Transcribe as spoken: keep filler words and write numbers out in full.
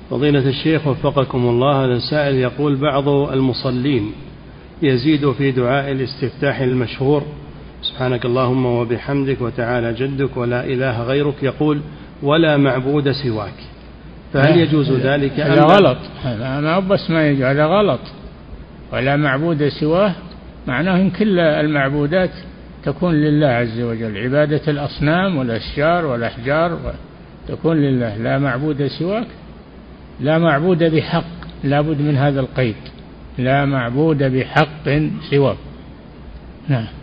فضيلة الشيخ وفقكم الله، هذا السائل يقول: بعض المصلين يزيد في دعاء الاستفتاح المشهور سبحانك اللهم وبحمدك وتعالى جدك ولا إله غيرك، يقول: ولا معبود سواك، فهل يجوز ذلك؟ هذا غلط، هذا بس ما يجوز، هذا غلط. ولا معبود سواه معناه إن كل المعبودات تكون لله عز وجل، عبادة الأصنام والأشجار والأحجار تكون لله. لا معبود سواك، لا معبود بحق، لا بد من هذا القيد، لا معبود بحق سواك. نعم.